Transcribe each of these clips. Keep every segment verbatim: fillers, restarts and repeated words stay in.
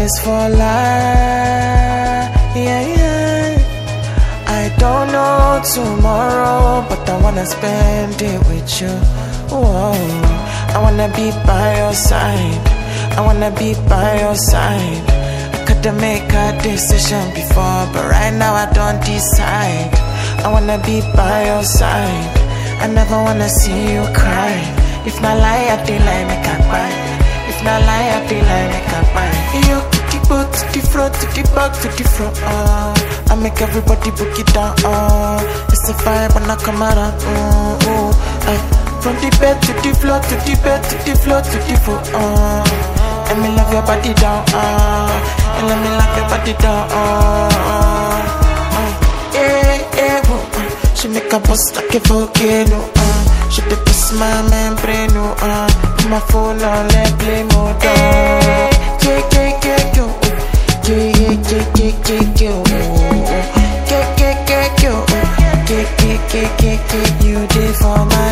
this for life, yeah, yeah. I don't know tomorrow, but I wanna spend it with you. Whoa. I wanna be by your side, I wanna be by your side. I could've make a decision before, but right now I don't decide. I wanna be by your side, I never wanna see you cry. If not lie, I feel like make a buy. If not lie, I feel like make a buy. You to the boat, to the front, to the back, to the front. Uh, I make everybody book it down. Uh, it's a vibe when I come around. Uh, uh, uh, from the bed to the floor, to the bed, to the floor, to the floor. Uh, let me love your body down. Uh, and let me lock your body down. Uh, uh, uh, yeah, yeah, uh, she make a bust like a volcano. Uh, she the best my membrane. Uh, put my phone on, let play mode. Uh, yeah, yeah, yeah, yo. Yeah, yeah, yeah, yeah, yeah, yo. Yeah, yeah, yeah, yo. Yeah, yeah, yeah, yeah, yeah. You did for my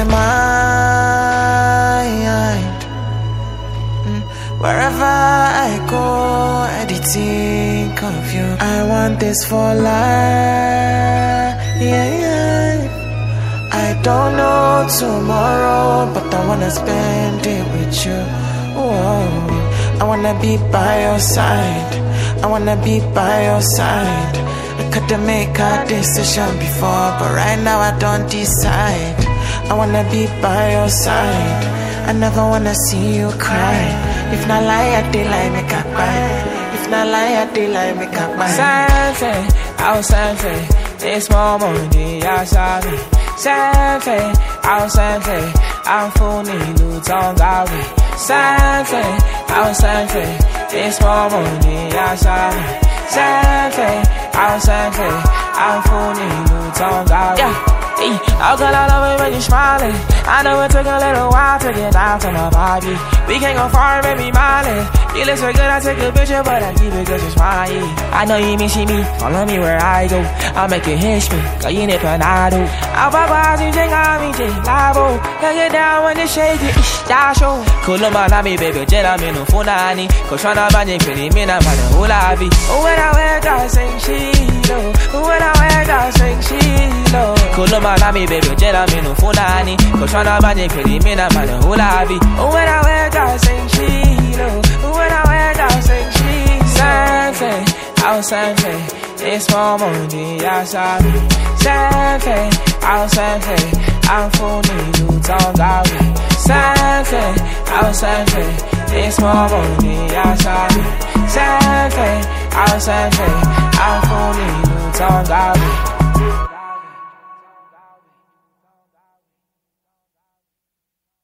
mind. Mm. Wherever I go, I did think of you. I want this for life, yeah, yeah. I don't know tomorrow, but I wanna spend it with you. Whoa. I wanna be by your side, I wanna be by your side. I could've make a decision before, but right now I don't decide. I wanna be by your side, I never wanna see you cry. If not lie, I feel like make a buy. If not lie, I feel like make a buy. Something, I was something. This moment, I saw me. Something, I was something. I'm fooling, you don't got me. Something, I was something. This moment, I saw me. Something, I was something. I'm fooling, you don't got me. Yeah. How can I love it when you're smiling? I know it took a little while to get down to my body. We can't go far, baby, smiling. You look so good, I take a picture, but I keep it cause you're smiling. I know you miss me, follow me where I go. I'll make it hiss me, cause you need panado. I'll pop eyes, you think I'm me, lavo. Can get down when you shake it, that's show. Kulo manami, baby, jela me no funani. Cause tryna banje, pretty me na man, who la vi. When I wake up, sing shilo. When I wake up, sing shilo. Kulo manami, baby, jela me no funani. Cause tryna banje, pretty me na man, who la vi. When I wake up, sing shilo. When I wake up, sing shilo. Something, I was something. This moment, I saw me. Something, I was something. I'm fooling, you don't got me. Something, I was something. This moment, I saw me. Something, I was something. I'm fooling, you don't got me.